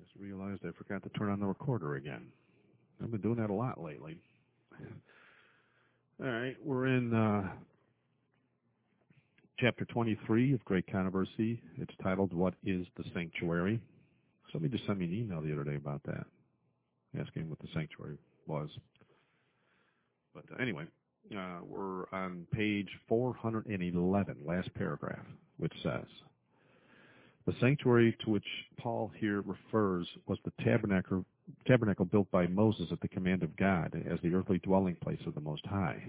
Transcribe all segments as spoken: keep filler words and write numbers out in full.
Just realized I forgot to turn on the recorder again. I've been doing that a lot lately. All right, we're in uh, chapter twenty-three of Great Controversy. It's titled, What is the Sanctuary? Somebody just sent me an email the other day about that, asking what the sanctuary was. But uh, anyway, uh, we're on page four hundred eleven, last paragraph, which says, the sanctuary to which Paul here refers was the tabernacle, tabernacle built by Moses at the command of God as the earthly dwelling place of the Most High.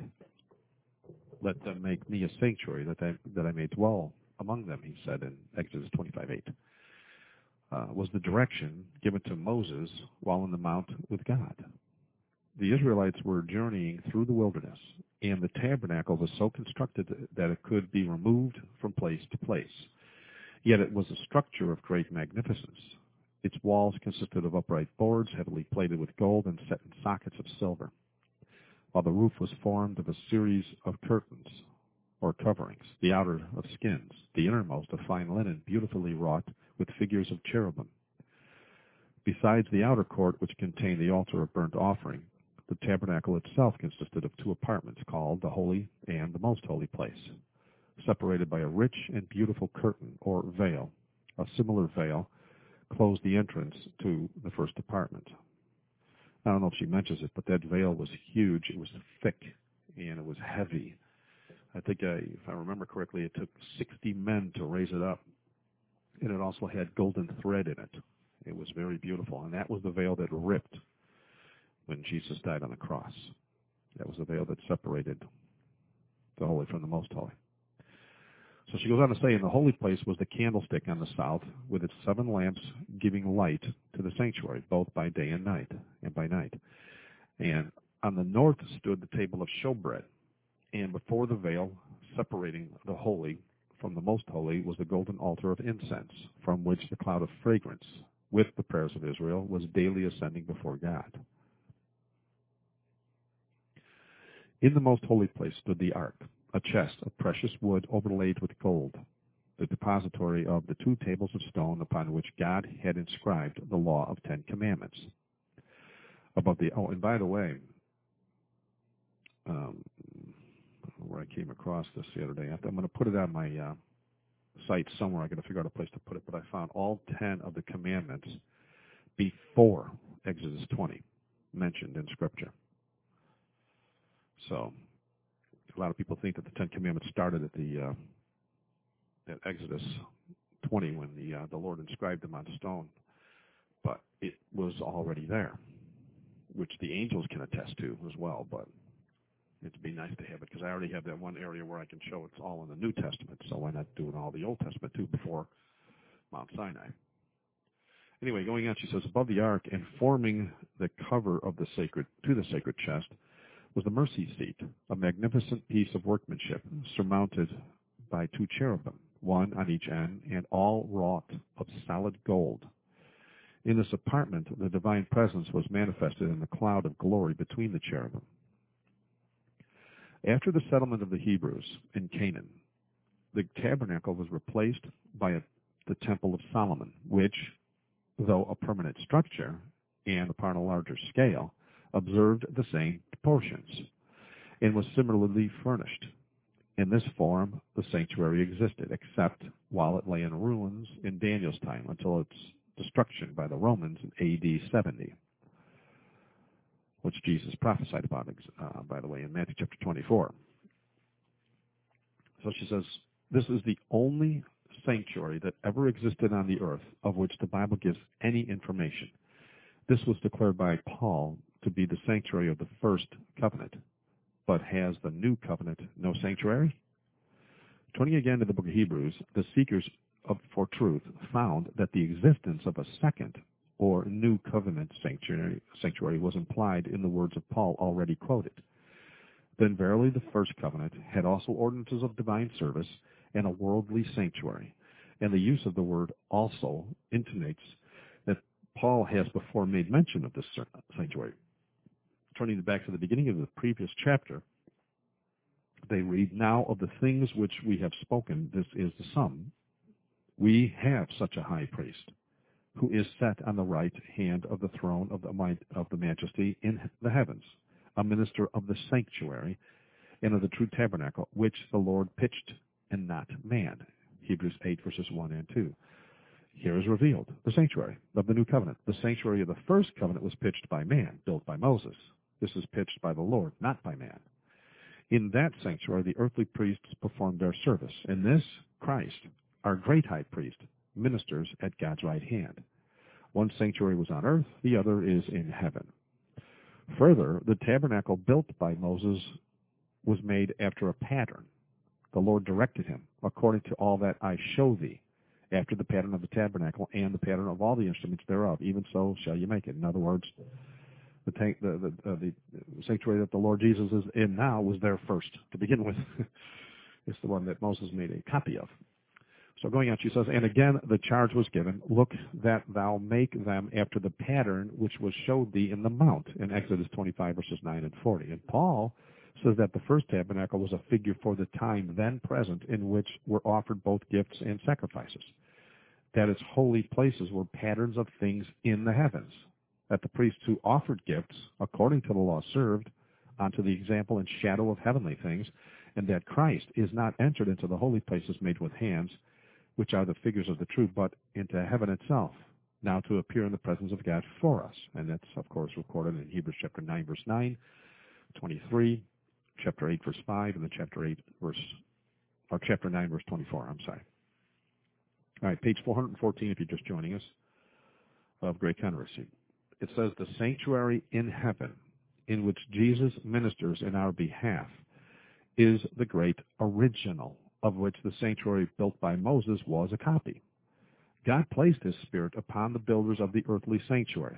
Let them make me a sanctuary that I, that I may dwell among them, he said in Exodus twenty-five eight. Uh, was the direction given to Moses while in the mount with God. The Israelites were journeying through the wilderness, and the tabernacle was so constructed that it could be removed from place to place. Yet it was a structure of great magnificence. Its walls consisted of upright boards heavily plated with gold and set in sockets of silver, while the roof was formed of a series of curtains, or coverings, the outer of skins, the innermost of fine linen, beautifully wrought with figures of cherubim. Besides the outer court, which contained the altar of burnt offering, the tabernacle itself consisted of two apartments called the Holy and the Most Holy Place, separated by a rich and beautiful curtain, or veil. A similar veil closed the entrance to the first apartment. I don't know if she mentions it, but that veil was huge. It was thick, and it was heavy. I think, I, if I remember correctly, it took sixty men to raise it up, and it also had golden thread in it. It was very beautiful, and that was the veil that ripped when Jesus died on the cross. That was the veil that separated the holy from the most holy. So she goes on to say, in the holy place was the candlestick on the south, with its seven lamps giving light to the sanctuary, both by day and night, and by night. And on the north stood the table of showbread, and before the veil separating the holy from the most holy was the golden altar of incense, from which the cloud of fragrance, with the prayers of Israel, was daily ascending before God. In the most holy place stood the ark, a chest of precious wood overlaid with gold, the depository of the two tables of stone upon which God had inscribed the law of Ten Commandments. Above the oh, and by the way, um, where I came across this the other day, I'm going to put it on my uh, site somewhere. I got to figure out a place to put it, but I found all ten of the commandments before Exodus twenty mentioned in Scripture. So a lot of people think that the Ten Commandments started at the uh, at Exodus twenty when the uh, the Lord inscribed them on stone, but it was already there, which the angels can attest to as well. But it'd be nice to have it because I already have that one area where I can show it's all in the New Testament. So why not do it all the Old Testament too before Mount Sinai? Anyway, going on, she says, above the ark and forming the cover of the sacred to the sacred chest was the mercy seat, a magnificent piece of workmanship surmounted by two cherubim, one on each end, and all wrought of solid gold. In this apartment, the divine presence was manifested in the cloud of glory between the cherubim. After the settlement of the Hebrews in Canaan, the tabernacle was replaced by a, the Temple of Solomon, which, though a permanent structure and upon a larger scale, observed the same proportions, and was similarly furnished. In this form, the sanctuary existed, except while it lay in ruins in Daniel's time until its destruction by the Romans in A D seventy, which Jesus prophesied about, uh, by the way, in Matthew chapter twenty-four. So she says, this is the only sanctuary that ever existed on the earth of which the Bible gives any information. This was declared by Paul to be the sanctuary of the first covenant. But has the new covenant no sanctuary? Turning again to the book of Hebrews, the seekers of, for truth found that the existence of a second or new covenant sanctuary, sanctuary was implied in the words of Paul already quoted. Then verily the first covenant had also ordinances of divine service and a worldly sanctuary. And the use of the word also intimates that Paul has before made mention of this sanctuary. Turning back to the beginning of the previous chapter, they read, now of the things which we have spoken, this is the sum. We have such a high priest who is set on the right hand of the throne of the might of the majesty in the heavens, a minister of the sanctuary and of the true tabernacle, which the Lord pitched and not man. Hebrews eight, verses one and two. Here is revealed the sanctuary of the new covenant. The sanctuary of the first covenant was pitched by man, built by Moses. This is pitched by the Lord, not by man. In that sanctuary, the earthly priests performed their service. In this, Christ, our great high priest, ministers at God's right hand. One sanctuary was on earth, the other is in heaven. Further, the tabernacle built by Moses was made after a pattern. The Lord directed him, according to all that I show thee, after the pattern of the tabernacle and the pattern of all the instruments thereof. Even so shall you make it. In other words, the, tank, the, the, uh, the sanctuary that the Lord Jesus is in now was there first to begin with. It's the one that Moses made a copy of. So going on, she says, and again the charge was given, look that thou make them after the pattern which was showed thee in the mount, in Exodus twenty-five, verses nine and forty. And Paul says that the first tabernacle was a figure for the time then present in which were offered both gifts and sacrifices. That its holy places were patterns of things in the heavens, that the priests who offered gifts, according to the law, served unto the example and shadow of heavenly things, and that Christ is not entered into the holy places made with hands, which are the figures of the true, but into heaven itself, now to appear in the presence of God for us. And that's, of course, recorded in Hebrews chapter nine, verse nine, twenty-three, chapter eight, verse five, and then chapter eight, verse, or chapter nine, verse twenty-four, I'm sorry. All right, page four hundred fourteen, if you're just joining us, of Great Controversy. It says, the sanctuary in heaven, in which Jesus ministers in our behalf, is the great original, of which the sanctuary built by Moses was a copy. God placed his Spirit upon the builders of the earthly sanctuary.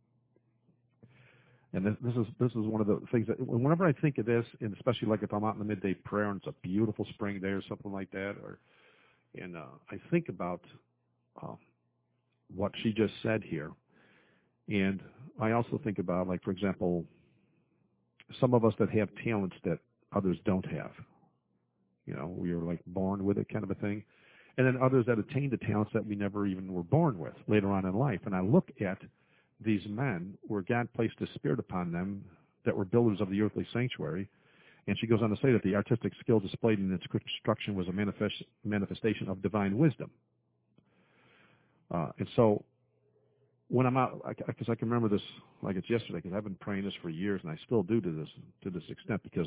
And this, this is this is one of the things that, whenever I think of this, and especially like if I'm out in the midday prayer and it's a beautiful spring day or something like that, or and uh, I think about uh, what she just said here, and I also think about, like, for example, some of us that have talents that others don't have. You know, we are like born with it, kind of a thing. And then others that attain the talents that we never even were born with later on in life. And I look at these men where God placed his Spirit upon them that were builders of the earthly sanctuary. And she goes on to say that the artistic skill displayed in its construction was a manifest, manifestation of divine wisdom. Uh, and so when I'm out, because I, I can remember this like it's yesterday, because I've been praying this for years, and I still do to this to this extent, because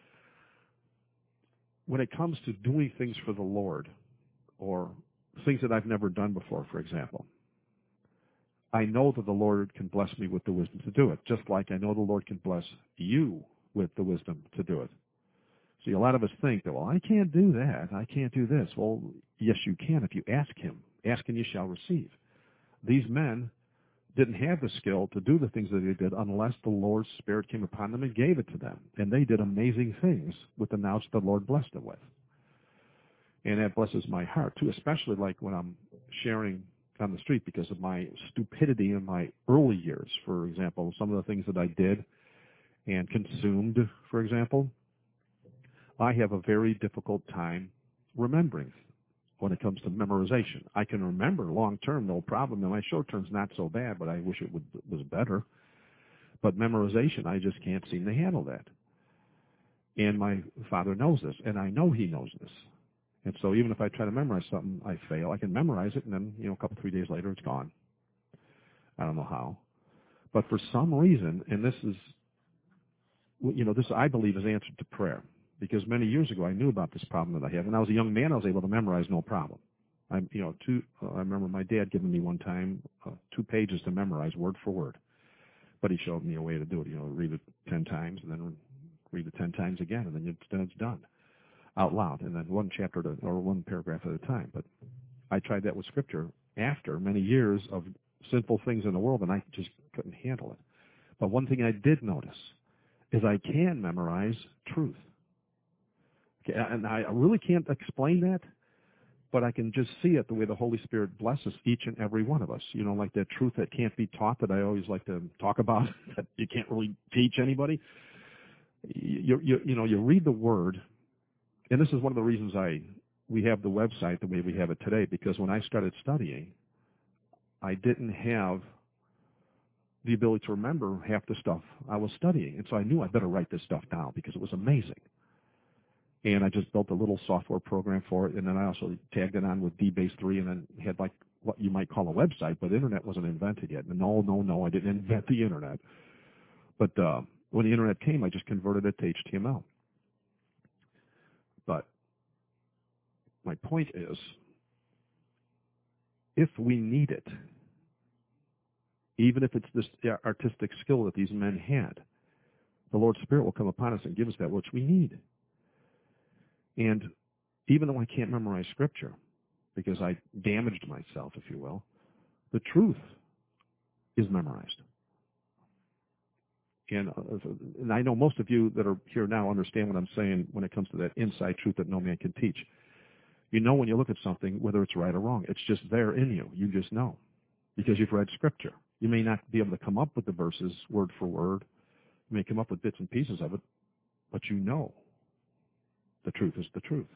when it comes to doing things for the Lord, or things that I've never done before, for example, I know that the Lord can bless me with the wisdom to do it, just like I know the Lord can bless you with the wisdom to do it. See, a lot of us think that, well, I can't do that, I can't do this. Well, yes, you can if you ask him. Ask and you shall receive. These men didn't have the skill to do the things that they did unless the Lord's Spirit came upon them and gave it to them. And they did amazing things with the knowledge the Lord blessed them with. And that blesses my heart, too, especially like when I'm sharing on the street because of my stupidity in my early years. For example, some of the things that I did and consumed, for example, I have a very difficult time remembering when it comes to memorization. I can remember long-term, no problem. And my short-term's not so bad, but I wish it would, was better. But memorization, I just can't seem to handle that. And my father knows this, and I know he knows this. And so even if I try to memorize something, I fail. I can memorize it, and then, you know, a couple, three days later, it's gone. I don't know how. But for some reason, and this is, you know, this I believe is answered to prayer. Because many years ago, I knew about this problem that I have. When I was a young man, I was able to memorize no problem. I, you know, two, uh, I remember my dad giving me one time uh, two pages to memorize word for word. But he showed me a way to do it. You know, read it ten times and then read it ten times again, and then it's, then it's done out loud, and then one chapter to, or one paragraph at a time. But I tried that with Scripture after many years of sinful things in the world, and I just couldn't handle it. But one thing I did notice is I can memorize truth. And I really can't explain that, but I can just see it the way the Holy Spirit blesses each and every one of us. You know, like that truth that can't be taught that I always like to talk about, that you can't really teach anybody. You, you, you know, you read the Word, and this is one of the reasons I we have the website the way we have it today, because when I started studying, I didn't have the ability to remember half the stuff I was studying. And so I knew I better write this stuff down because it was amazing. And I just built a little software program for it, and then I also tagged it on with D Base three, and then had like what you might call a website, but the internet wasn't invented yet. And no, no, no, I didn't invent the internet. But uh, when the internet came, I just converted it to H T M L. But my point is, if we need it, even if it's this artistic skill that these men had, the Lord's Spirit will come upon us and give us that which we need. And even though I can't memorize Scripture, because I damaged myself, if you will, the truth is memorized. And, uh, and I know most of you that are here now understand what I'm saying when it comes to that inside truth that no man can teach. You know when you look at something, whether it's right or wrong. It's just there in you. You just know because you've read Scripture. You may not be able to come up with the verses word for word. You may come up with bits and pieces of it, but you know the truth is the truth.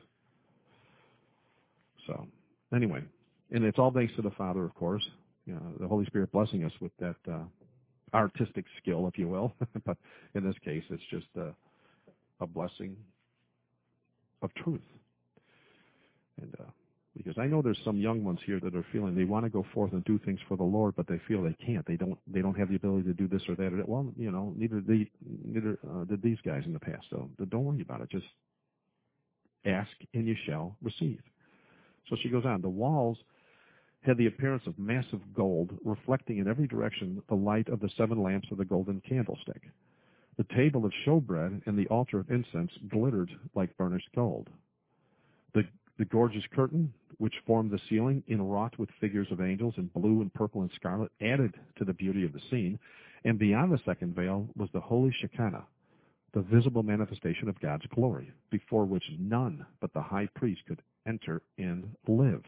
So, anyway, and it's all thanks to the Father, of course. You know, the Holy Spirit blessing us with that uh, artistic skill, if you will. But in this case, it's just uh, a blessing of truth. And uh, because I know there's some young ones here that are feeling they want to go forth and do things for the Lord, but they feel they can't. They don't. They don't have the ability to do this or that. Or that. Well, you know, neither did, neither uh, did these guys in the past. So don't worry about it. Just ask and you shall receive. So she goes on. The walls had the appearance of massive gold, reflecting in every direction the light of the seven lamps of the golden candlestick. The table of showbread and the altar of incense glittered like burnished gold. The, the gorgeous curtain, which formed the ceiling, inwrought with figures of angels in blue and purple and scarlet, added to the beauty of the scene. And beyond the second veil was the holy Shekinah, the visible manifestation of God's glory, before which none but the high priest could enter and live.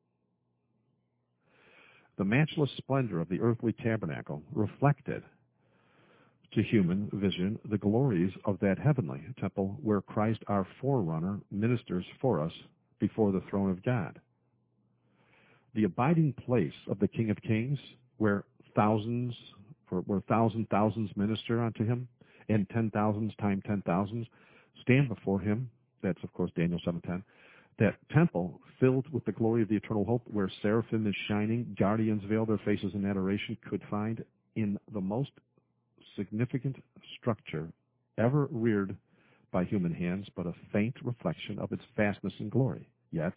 The matchless splendor of the earthly tabernacle reflected to human vision the glories of that heavenly temple where Christ, our forerunner, ministers for us before the throne of God. The abiding place of the King of Kings, where thousands, where thousand thousands minister unto him, and ten thousands times ten thousands stand before him. That's, of course, Daniel seven ten. That temple filled with the glory of the eternal hope, where seraphim is shining, guardians veil their faces in adoration, could find in the most significant structure ever reared by human hands, but a faint reflection of its vastness and glory. Yet,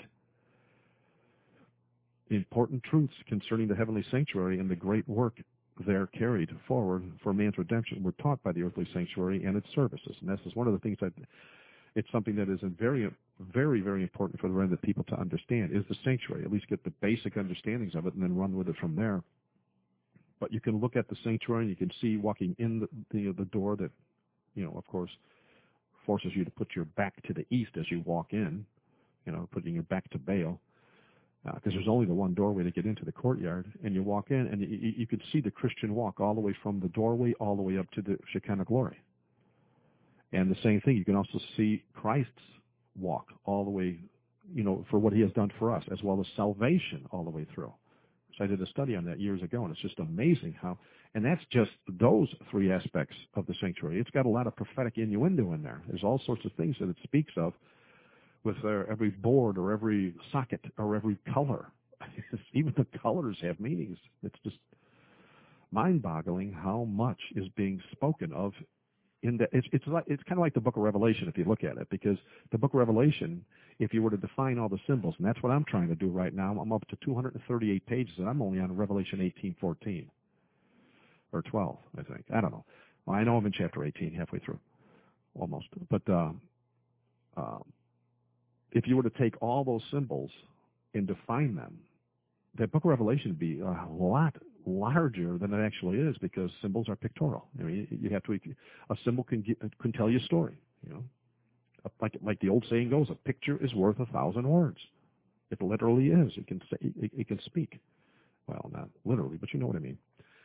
important truths concerning the heavenly sanctuary and the great work there carried forward for man's redemption were taught by the earthly sanctuary and its services. And this is one of the things that it's something that is very, very, very important for the remnant people to understand is the sanctuary. At least get the basic understandings of it and then run with it from there. But you can look at the sanctuary and you can see walking in the, the, the door that, you know, of course, forces you to put your back to the east as you walk in, you know, putting your back to Baal. Because uh, there's only the one doorway to get into the courtyard, and you walk in, and you, you could see the Christian walk all the way from the doorway all the way up to the Shekinah glory. And the same thing, you can also see Christ's walk all the way, you know, for what he has done for us, as well as salvation all the way through. So I did a study on that years ago, and it's just amazing how, and that's just those three aspects of the sanctuary. It's got a lot of prophetic innuendo in there. There's all sorts of things that it speaks of, with their, every board or every socket or every color. Even the colors have meanings. It's just mind-boggling how much is being spoken of in the, it's, it's, like, it's kind of like the book of Revelation if you look at it, because the book of Revelation, if you were to define all the symbols, and that's what I'm trying to do right now, I'm up to two hundred thirty-eight pages, and I'm only on Revelation eighteen fourteen, or twelve, I think. I don't know. Well, I know I'm in chapter eighteen, halfway through, almost. But, um, um, if you were to take all those symbols and define them, that book of Revelation would be a lot larger than it actually is, because symbols are pictorial. I mean, you have to, a symbol can get, can tell you a story, you know. Like, like the old saying goes, a picture is worth a thousand words. It literally is. It can say, it, it can speak. Well, not literally, but you know what I mean.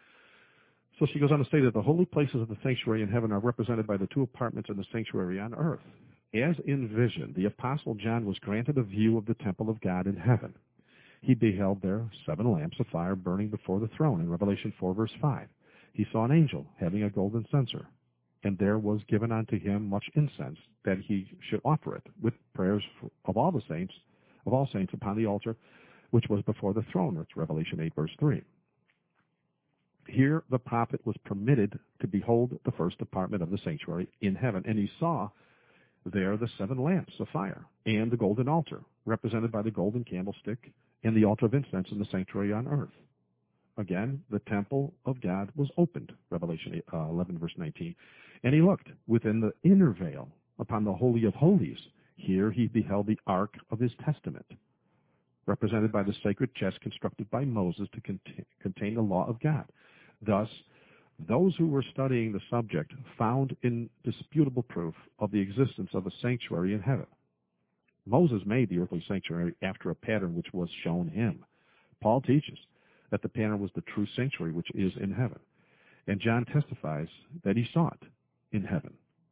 So she goes on to say that the holy places of the sanctuary in heaven are represented by the two apartments in the sanctuary on earth. As in vision, the Apostle John was granted a view of the temple of God in heaven. He beheld there seven lamps of fire burning before the throne, in Revelation four, verse five. He saw an angel having a golden censer, and there was given unto him much incense, that he should offer it with prayers of all the saints, of all saints upon the altar, which was before the throne. That's Revelation eight, verse three. Here the prophet was permitted to behold the first apartment of the sanctuary in heaven, and he saw there the seven lamps of fire and the golden altar, represented by the golden candlestick and the altar of incense in the sanctuary on earth. Again, the temple of God was opened, Revelation eleven, verse nineteen. And he looked within the inner veil upon the Holy of Holies. Here he beheld the ark of his testament, represented by the sacred chest constructed by Moses to contain, contain the law of God. Thus, those who were studying the subject found indisputable proof of the existence of a sanctuary in heaven. Moses made the earthly sanctuary after a pattern which was shown him. Paul teaches that the pattern was the true sanctuary which is in heaven. And John testifies that he saw it in heaven.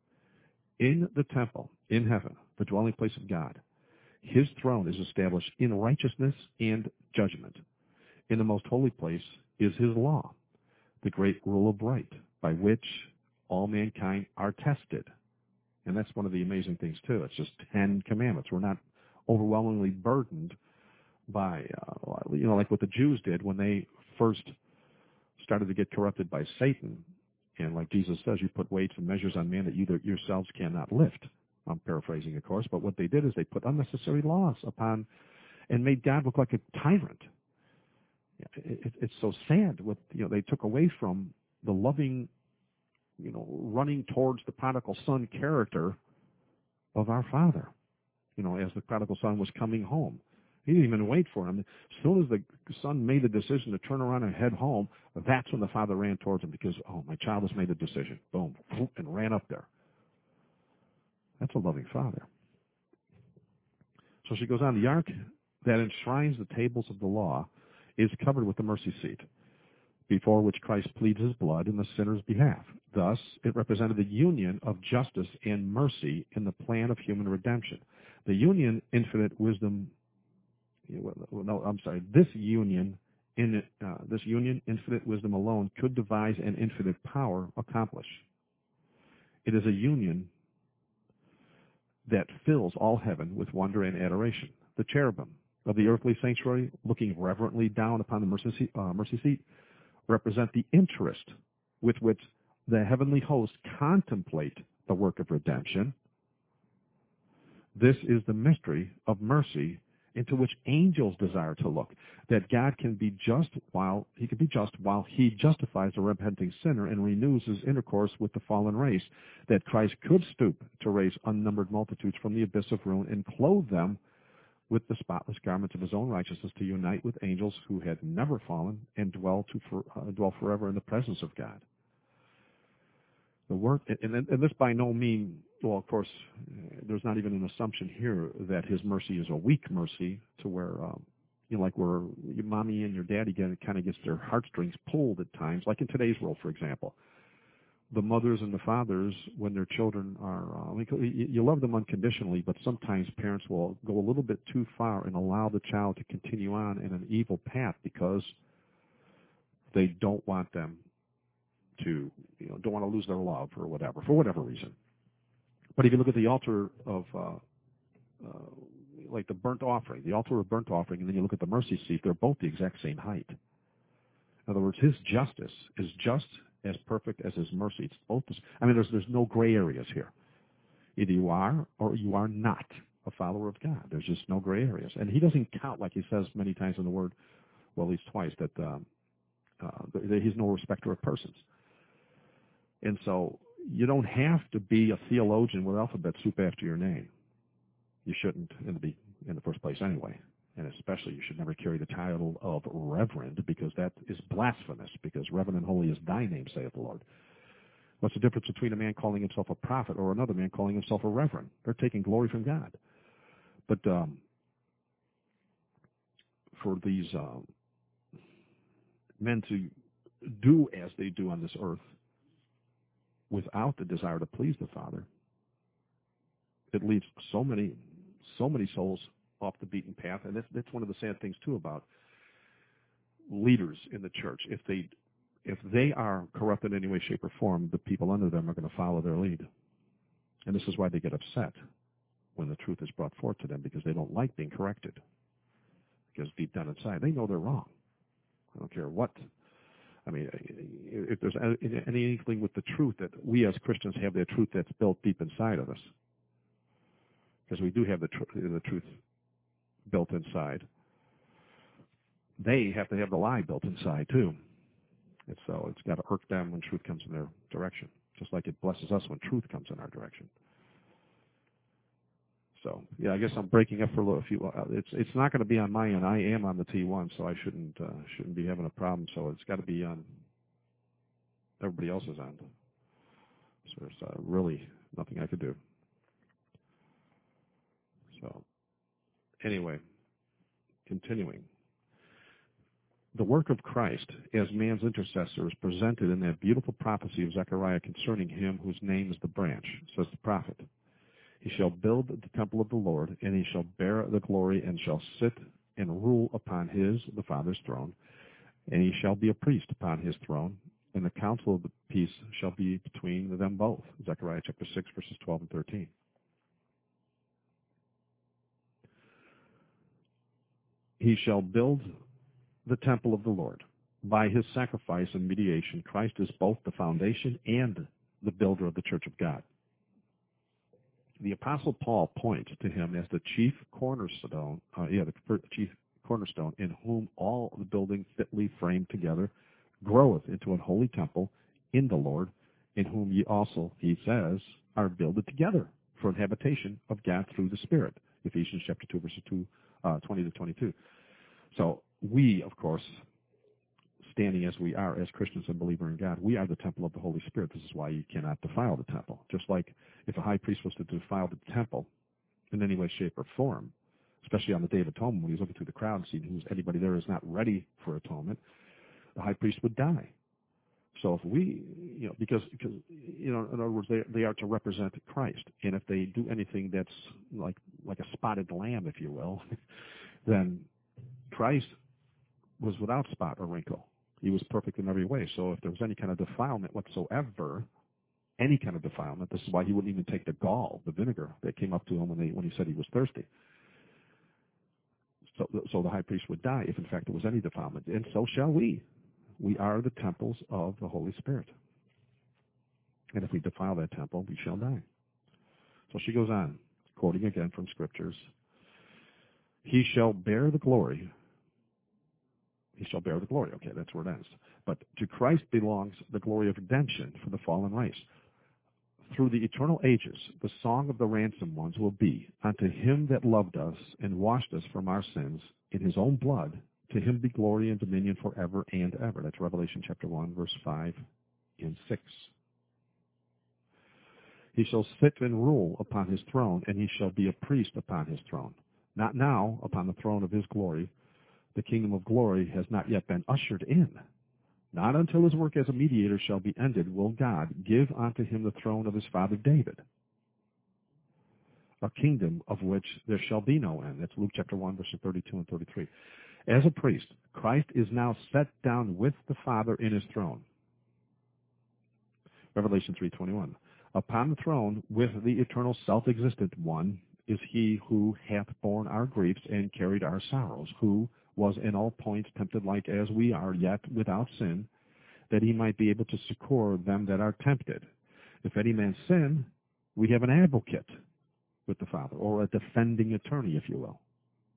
In the temple, in heaven, the dwelling place of God, his throne is established in righteousness and judgment. In the most holy place is his law, the great rule of right, by which all mankind are tested. And that's one of the amazing things, too. It's just Ten Commandments. We're not overwhelmingly burdened by, uh, you know, like what the Jews did when they first started to get corrupted by Satan. And like Jesus says, you put weights and measures on man that you yourselves cannot lift. I'm paraphrasing, of course. But what they did is they put unnecessary laws upon and made God look like a tyrant. It, it, it's so sad what, you know, they took away from the loving, you know, running towards the prodigal son character of our Father. You know, as the prodigal son was coming home. He didn't even wait for him. As soon as the son made the decision to turn around and head home, that's when the father ran towards him because, oh, my child has made the decision. Boom, and ran up there. That's a loving father. So she goes on. The ark that enshrines the tables of the law is covered with the mercy seat, before which Christ pleads his blood in the sinner's behalf. Thus, it represented the union of justice and mercy in the plan of human redemption. The union, infinite wisdom, no, I'm sorry, this union, in uh, this union, infinite wisdom alone could devise and infinite power accomplish. It is a union that fills all heaven with wonder and adoration. The cherubim of the earthly sanctuary, looking reverently down upon the mercy seat, uh, mercy seat represent the interest with which the heavenly hosts contemplate the work of redemption. This is the mystery of mercy into which angels desire to look, that God can be just while he can be just while he justifies a repenting sinner and renews his intercourse with the fallen race, that Christ could stoop to raise unnumbered multitudes from the abyss of ruin and clothe them with the spotless garments of his own righteousness, to unite with angels who had never fallen and dwell to for, uh, dwell forever in the presence of God. The work, and, and this by no means, well, of course, there's not even an assumption here that his mercy is a weak mercy, to where, um, you know, like where your mommy and your daddy get, it kind of gets their heartstrings pulled at times, like in today's world, for example. The mothers and the fathers, when their children are, uh, you love them unconditionally, but sometimes parents will go a little bit too far and allow the child to continue on in an evil path because they don't want them to, you know, don't want to lose their love or whatever, for whatever reason. But if you look at the altar of, uh, uh, like the burnt offering, the altar of burnt offering, and then you look at the mercy seat, they're both the exact same height. In other words, his justice is just as perfect as his mercy. It's both. I mean, there's there's no gray areas here. Either you are or you are not a follower of God. There's just no gray areas, and he doesn't count, like he says many times in the Word, well, at least twice, that um, uh, that he's no respecter of persons. And so you don't have to be a theologian with alphabet soup after your name. You shouldn't in the in the first place anyway. And especially you should never carry the title of reverend, because that is blasphemous, because reverend and holy is thy name, saith the Lord. What's the difference between a man calling himself a prophet or another man calling himself a reverend? They're taking glory from God. But um, for these um, men to do as they do on this earth without the desire to please the Father, it leaves so many, so many souls off the beaten path. And that's, that's one of the sad things, too, about leaders in the church. If they if they are corrupt in any way, shape, or form, the people under them are going to follow their lead. And this is why they get upset when the truth is brought forth to them, because they don't like being corrected. Because deep down inside, they know they're wrong. I don't care what. I mean, if there's anything with the truth, that we as Christians have the truth that's built deep inside of us. Because we do have the, tr- the truth built inside. They have to have the lie built inside, too. And so it's got to irk them when truth comes in their direction, just like it blesses us when truth comes in our direction. So, yeah, I guess I'm breaking up for a little few. Uh, it's it's not going to be on my end. I am on the T one, so I shouldn't uh, shouldn't be having a problem. So it's got to be on everybody else's end. So there's uh, really nothing I could do. So, anyway, continuing. The work of Christ as man's intercessor is presented in that beautiful prophecy of Zechariah concerning him whose name is the branch, says the prophet. He shall build the temple of the Lord, and he shall bear the glory, and shall sit and rule upon his, the Father's throne, and he shall be a priest upon his throne, and the counsel of the peace shall be between them both. Zechariah chapter six, verses twelve and thirteen. He shall build the temple of the Lord. By his sacrifice and mediation, Christ is both the foundation and the builder of the church of God. The Apostle Paul points to him as the chief cornerstone, uh, yeah, the chief cornerstone, in whom all the building fitly framed together groweth into an holy temple in the Lord, in whom ye also, he says, are builded together for an habitation of God through the Spirit. Ephesians chapter two, verses two, uh, twenty to twenty-two. So we, of course, standing as we are as Christians and believer in God, we are the temple of the Holy Spirit. This is why you cannot defile the temple. Just like if a high priest was to defile the temple in any way, shape, or form, especially on the Day of Atonement, when he's looking through the crowd and seeing who's anybody there is not ready for atonement, the high priest would die. So if we, you know, because, because you know, in other words, they, they are to represent Christ. And if they do anything that's like, like a spotted lamb, if you will, then Christ was without spot or wrinkle. He was perfect in every way. So if there was any kind of defilement whatsoever, any kind of defilement, this is why he wouldn't even take the gall, the vinegar that came up to him when, they, when he said he was thirsty. So, so the high priest would die if, in fact, there was any defilement. And so shall we. We are the temples of the Holy Spirit. And if we defile that temple, we shall die. So she goes on, quoting again from Scriptures. He shall bear the glory. He shall bear the glory. Okay, that's where it ends. But to Christ belongs the glory of redemption for the fallen race. Through the eternal ages, the song of the ransomed ones will be, unto him that loved us and washed us from our sins in his own blood, to him be glory and dominion forever and ever. That's Revelation chapter one, verse five and six. He shall sit and rule upon his throne, and he shall be a priest upon his throne. Not now upon the throne of his glory. The kingdom of glory has not yet been ushered in. Not until his work as a mediator shall be ended will God give unto him the throne of his father David, a kingdom of which there shall be no end. That's Luke chapter one, verses thirty-two and thirty-three. As a priest, Christ is now set down with the Father in his throne. Revelation three twenty-one. Upon the throne with the eternal self-existent one is he who hath borne our griefs and carried our sorrows, who was in all points tempted like as we are, yet without sin, that he might be able to succor them that are tempted. If any man sin, we have an advocate with the Father, or a defending attorney, if you will.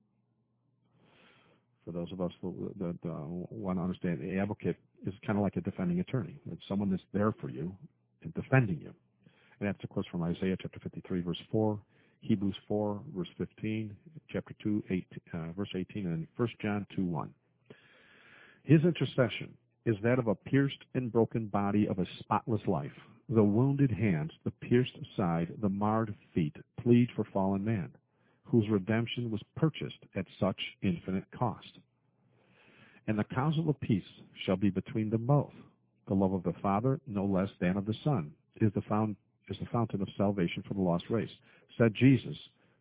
For those of us that uh, want to understand, the advocate is kind of like a defending attorney. It's someone that's there for you and defending you. And that's, of course, from Isaiah chapter fifty-three, verse four, Hebrews four, verse fifteen, chapter two, eight, uh, verse eighteen, and First John two, one. His intercession is that of a pierced and broken body of a spotless life. The wounded hands, the pierced side, the marred feet plead for fallen man, whose redemption was purchased at such infinite cost. And the counsel of peace shall be between them both. The love of the Father, no less than of the Son, is the, found, is the fountain of salvation for the lost race. Said Jesus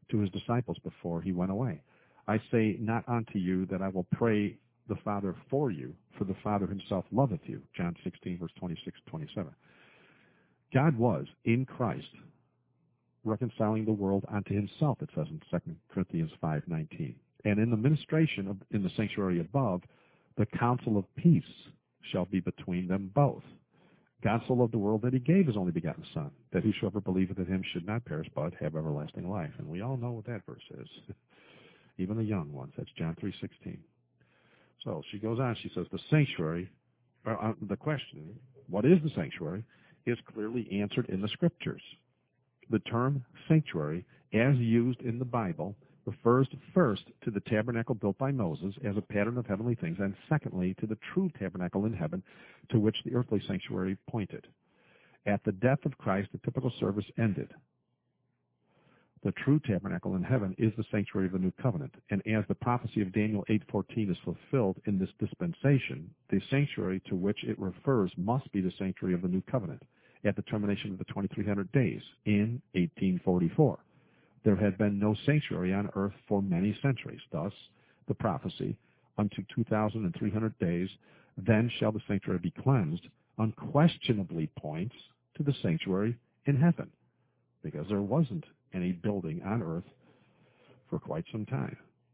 to his disciples before he went away. I say not unto you that I will pray the Father for you, for the Father himself loveth you. John sixteen, verse twenty-six, twenty-seven. God was, in Christ, reconciling the world unto himself, it says in Second Corinthians five nineteen. And in the ministration of, in the sanctuary above, the counsel of peace shall be between them both. God so loved the world that he gave his only begotten Son, that whosoever believeth in him should not perish but have everlasting life. And we all know what that verse is. Even the young ones. That's John three sixteen. So she goes on, she says, the sanctuary, or, uh, the question, what is the sanctuary, is clearly answered in the Scriptures. The term sanctuary, as used in the Bible, refers first to the tabernacle built by Moses as a pattern of heavenly things, and secondly to the true tabernacle in heaven to which the earthly sanctuary pointed. At the death of Christ, the typical service ended. The true tabernacle in heaven is the sanctuary of the new covenant, and as the prophecy of Daniel eight fourteen is fulfilled in this dispensation, the sanctuary to which it refers must be the sanctuary of the new covenant at the termination of the twenty-three hundred days in eighteen forty-four. There had been no sanctuary on earth for many centuries. Thus, the prophecy, unto two thousand three hundred days, then shall the sanctuary be cleansed, unquestionably points to the sanctuary in heaven, because there wasn't any building on earth for quite some time.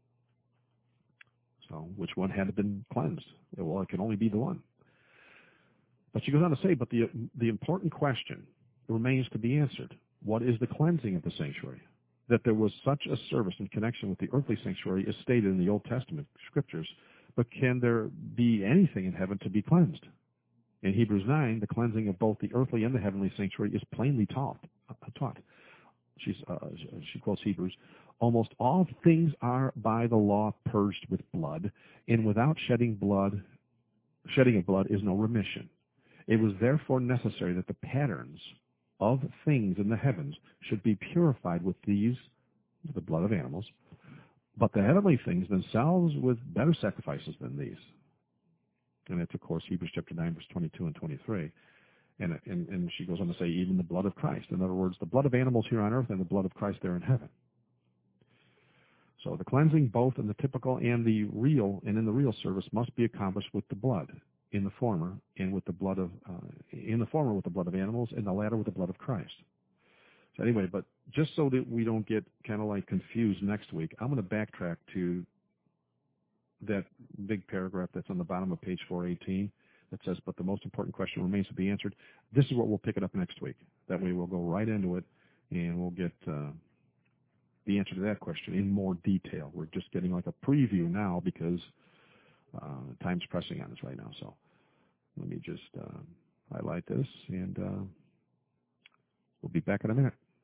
So, which one had been cleansed? Well, it can only be the one. But she goes on to say, but the, the important question remains to be answered. What is the cleansing of the sanctuary? That there was such a service in connection with the earthly sanctuary is stated in the Old Testament scriptures, but can there be anything in heaven to be cleansed? In Hebrews nine, the cleansing of both the earthly and the heavenly sanctuary is plainly taught. Uh, taught. She's, uh, she quotes Hebrews, almost all things are by the law purged with blood, and without shedding blood, shedding of blood is no remission. It was therefore necessary that the patterns of things in the heavens should be purified with these, the blood of animals, but the heavenly things themselves with better sacrifices than these. And that's, of course, Hebrews chapter nine, verse twenty-two and twenty-three. And, and, and she goes on to say, even the blood of Christ. In other words, the blood of animals here on earth and the blood of Christ there in heaven. So the cleansing both in the typical and the real, and in the real service must be accomplished with the blood. In the former, and with the blood of, uh, in the former with the blood of animals, and the latter with the blood of Christ. So anyway, but just so that we don't get kind of like confused next week, I'm going to backtrack to that big paragraph that's on the bottom of page four eighteen that says, but the most important question remains to be answered. This is what we'll pick it up next week. That way we'll go right into it, and we'll get uh, the answer to that question in more detail. We're just getting like a preview now because uh, time's pressing on us right now. So let me just uh, highlight this, and uh, we'll be back in a minute.